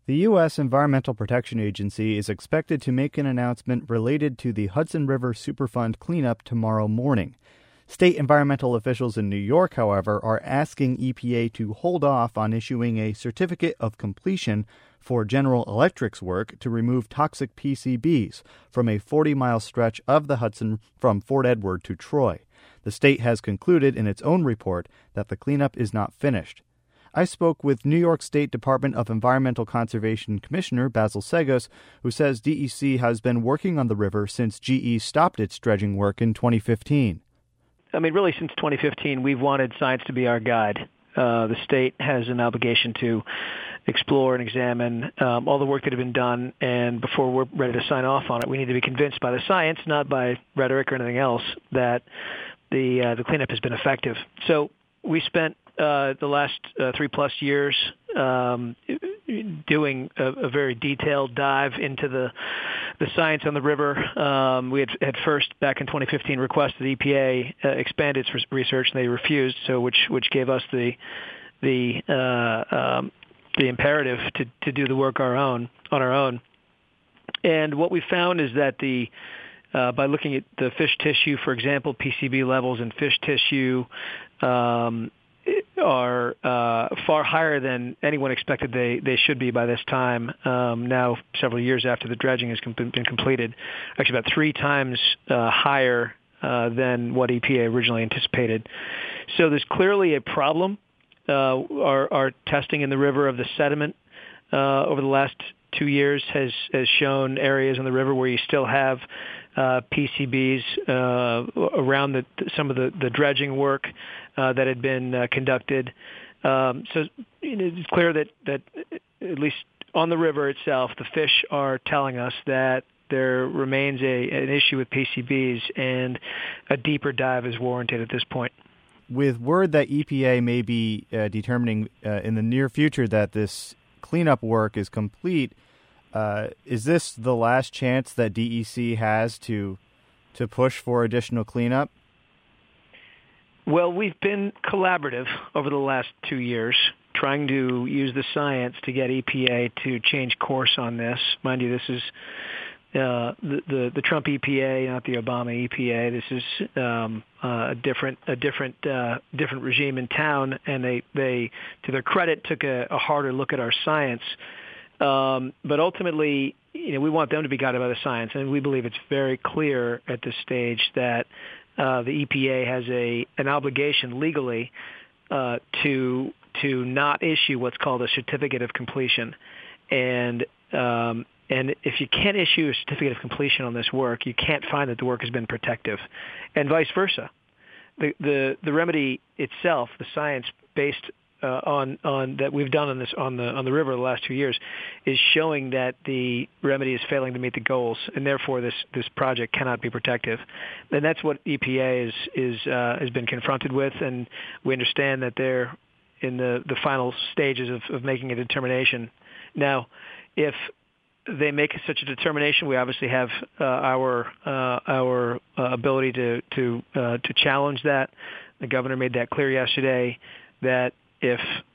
The U.S. Environmental Protection Agency is expected to make an announcement related to the Hudson River Superfund cleanup tomorrow morning. State environmental officials in New York, however, are asking EPA to hold off on issuing a certificate of completion for General Electric's work to remove toxic PCBs from a 40-mile stretch of the Hudson from Fort Edward to Troy. The state has concluded in its own report that the cleanup is not finished. I spoke with New York State Department of Environmental Conservation Commissioner Basil Seggos, who says DEC has been working on the river since GE stopped its dredging work in 2015. Really since 2015, we've wanted science to be our guide. The state has an obligation to explore and examine all the work that had been done, and before we're ready to sign off on it, we need to be convinced by the science, not by rhetoric or anything else, that the cleanup has been effective. So we spent the last 3+ years doing a very detailed dive into the science on the river. We had first, back in 2015, requested the EPA expand its research, and they refused. So, which gave us the imperative to do the work on our own. And what we found is that by looking at the fish tissue, for example, PCB levels in fish tissue are far higher than anyone expected they should be by this time, now several years after the dredging has been completed, actually about 3 times higher than what EPA originally anticipated. So there's clearly a problem. Our testing in the river of the sediment over the last 2 years has shown areas in the river where you still have PCBs around some of the dredging work that had been conducted. So it's clear that at least on the river itself, the fish are telling us that there remains an issue with PCBs, and a deeper dive is warranted at this point. With word that EPA may be determining in the near future that this cleanup work is complete, is this the last chance that DEC has to push for additional cleanup? Well, we've been collaborative over the last 2 years, trying to use the science to get EPA to change course on this. Mind you, this is the Trump EPA, not the Obama EPA. This is a different regime in town, and they to their credit, took a harder look at our science. But ultimately, we want them to be guided by the science, and we believe it's very clear at this stage that the EPA has an obligation legally to not issue what's called a certificate of completion, and if you can't issue a certificate of completion on this work, you can't find that the work has been protective, and vice versa. The remedy itself, the science based on that we've done on the river the last 2 years, is showing that the remedy is failing to meet the goals, and therefore this project cannot be protective. And that's what EPA has been confronted with, and we understand that they're in the final stages of making a determination. Now, if they make such a determination, we obviously have our ability to challenge that. The governor made that clear yesterday, that if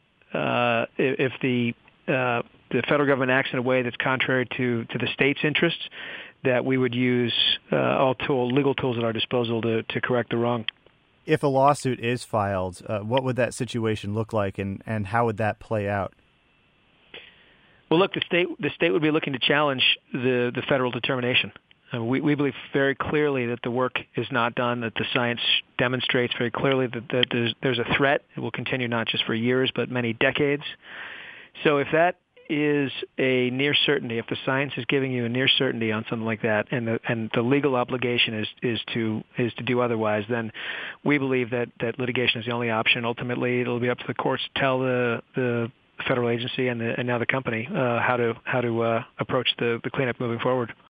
the federal government acts in a way that's contrary to the state's interests, that we would use all legal tools at our disposal to correct the wrong. If a lawsuit is filed, what would that situation look like, and how would that play out? Well, look, the state would be looking to challenge the federal determination. We believe very clearly that the work is not done, that the science demonstrates very clearly that there's a threat. It will continue not just for years, but many decades. So if that is a near certainty, if the science is giving you a near certainty on something like that, and the legal obligation is to do otherwise, then we believe that litigation is the only option. Ultimately, it'll be up to the courts to tell the federal agency and now the company how to approach the cleanup moving forward.